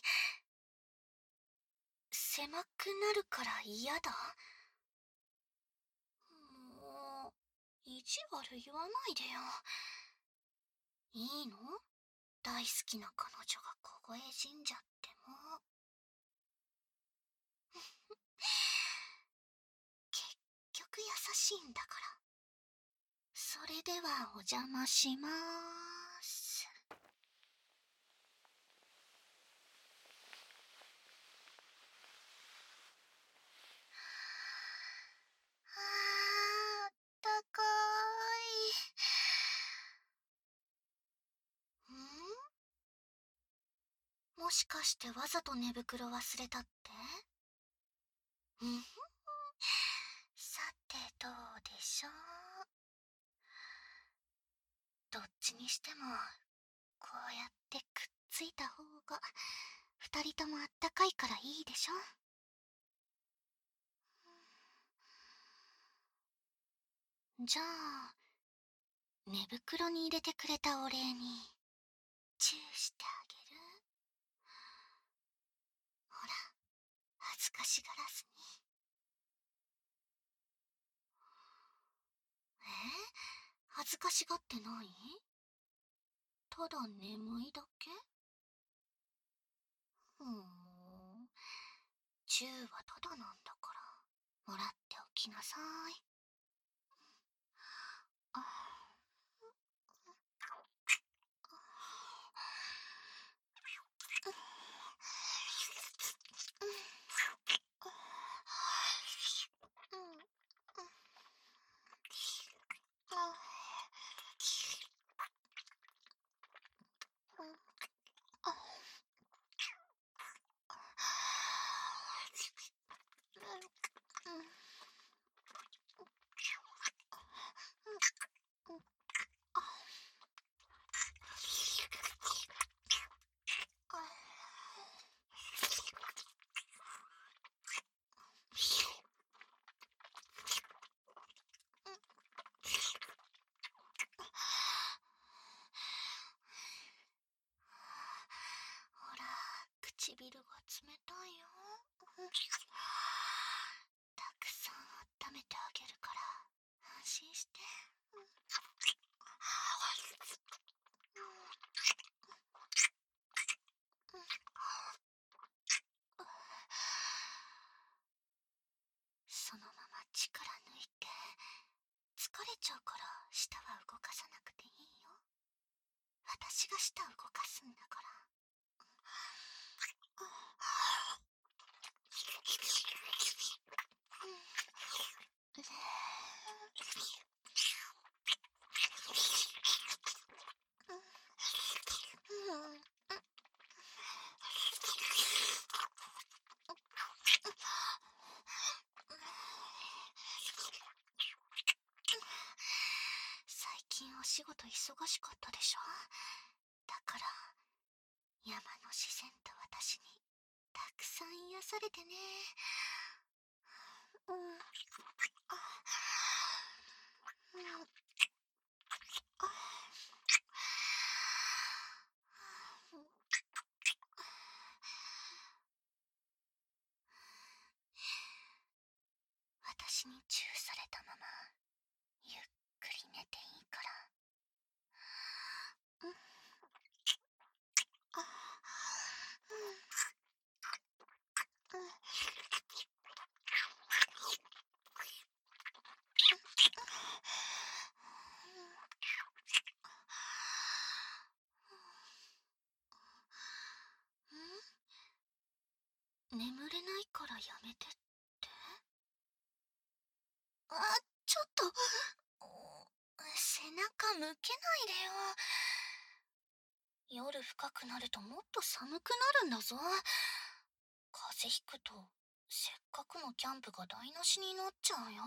狭くなるから嫌だ。もう、意地悪言わないでよ。いいの？大好きな彼女が凍え死んじゃっても。結局優しいんだから。それではお邪魔しまーす。あったかーい。もしかしてわざと寝袋忘れたって？うん。さてどうでしょう。どっちにしてもこうやってくっついた方が二人ともあったかいからいいでしょ。じゃあ寝袋に入れてくれたお礼にチューしてあげる。ほら、恥ずかしがらずに。恥ずかしがってない？ただ眠いだけ？ふーん。チューはただなんだから、もらっておきなさい。あほら、唇が冷たいよ。たくさん温めてあげるから安心して。そのまま力抜いて。疲れちゃうから舌は動かさなくていいよ。私が舌を動かすんだから。最近お仕事忙しかったでしょ。だから山の自然と私にたくさん癒されてね。私にチューされたままゆっくり寝ていいから。眠れないからやめてって？ちょっと、背中向けないでよ。夜深くなるともっと寒くなるんだぞ。風邪ひくとせっかくのキャンプが台無しになっちゃうよ。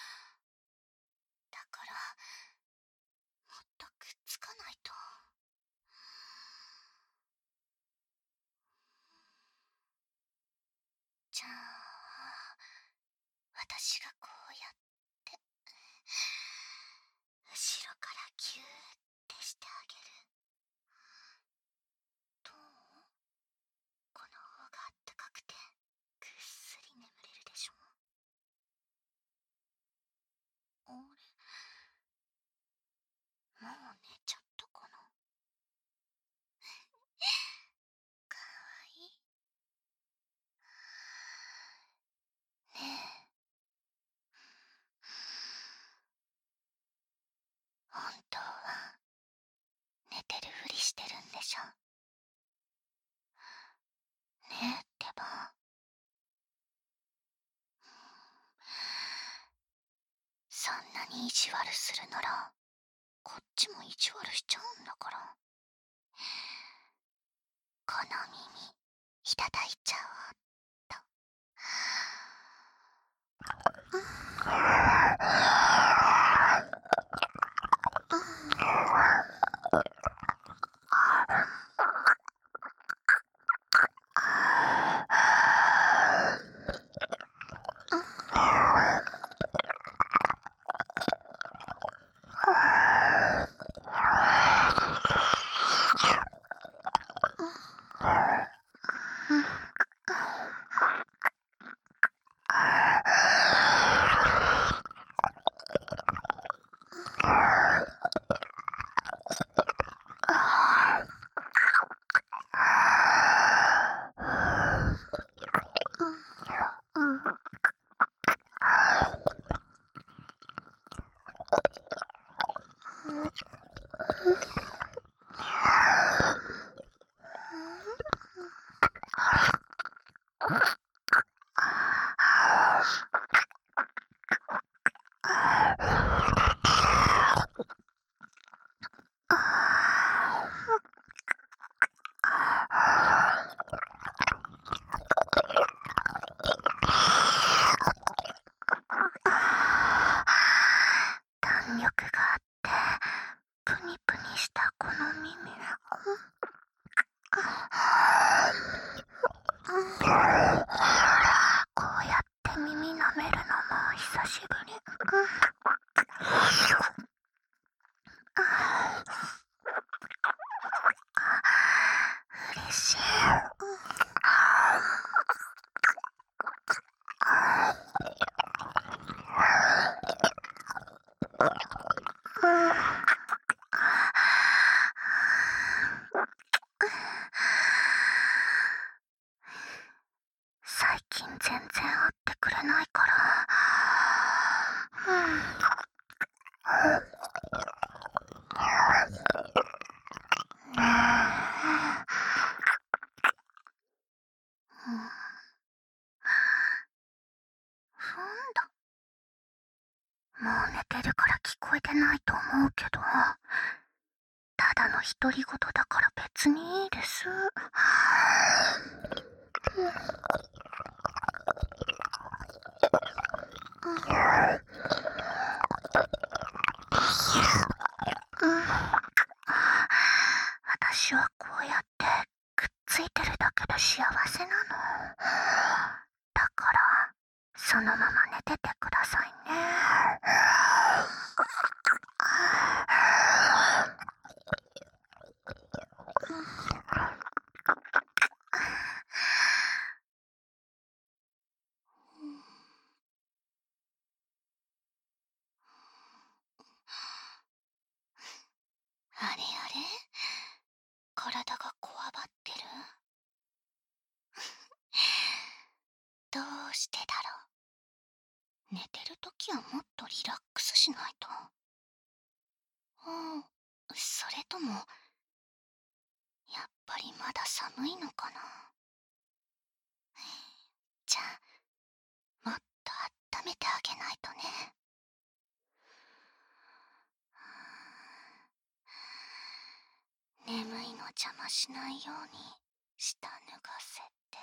だからもっとくっつかないと。じゃあ私がこうやって後ろからギューってしてあげる。どう？こてるふりしてるんでしょ。ねえってば。そんなに意地悪するならこっちも意地悪しちゃうんだから。この耳いただいちゃおうっと。弾力があってプニプニしたこの耳。こうやって耳舐めるのも久しぶり。嬉しい。最近全然会ってくれないから。ふんだ。もう寝てるから聞こえてないと思うけど、ただの独り言だから別にいいです。私はこうやってくっついてるだけで幸せなの。だからそのまま寝ててくださいね。あれあれ、体がこわばってる。どうしてだろう。寝てるときはもっとリラックスしないと。それともやっぱりまだ寒いのかな。じゃあもっと温めてあげないとね。眠いの邪魔しないように下脱がせて。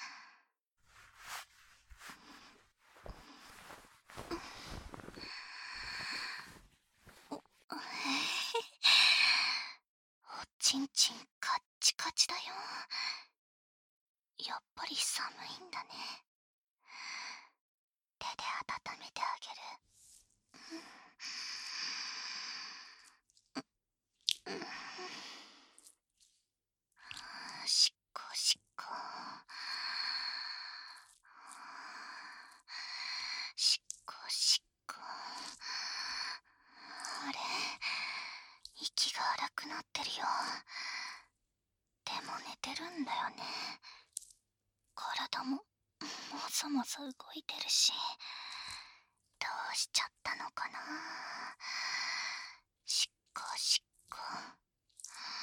おちんちんカッチカチだよ。やっぱり寒いんだね。手で温めてあげる。しっこしっこ。しっこしっこ。あれ、息が荒くなってるよ。でも寝てるんだよね。体ももそもそ動いてるし、どうしちゃったのかな。しっこしっこ。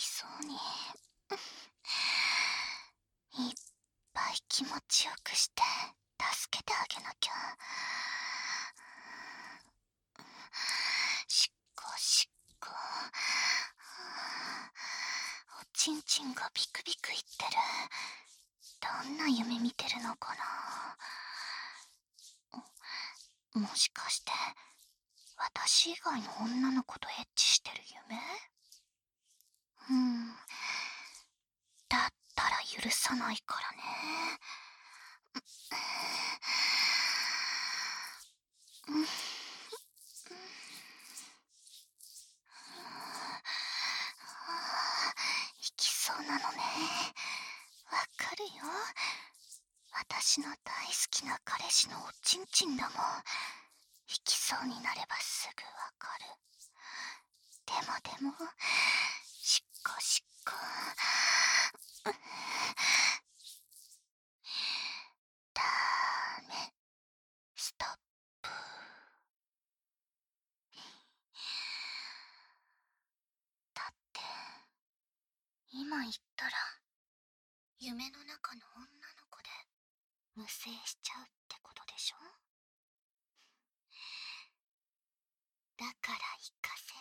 そうにいっぱい気持ちよくして助けてあげなきゃ。しっこしっこ。おちんちんがビクビクいってる。どんな夢見てるのかな。もしかして私以外の女の子とエッチしてる夢？だったら許さないからね。行きそうなのね。わかるよ。私の大好きな彼氏のおちんちんだもん。行きそうになればすぐわかる。でもしっこしっこ。ダメ。ストップ。だって今言ったら夢の中の女の子で無精しちゃうってことでしょ。だから行かせ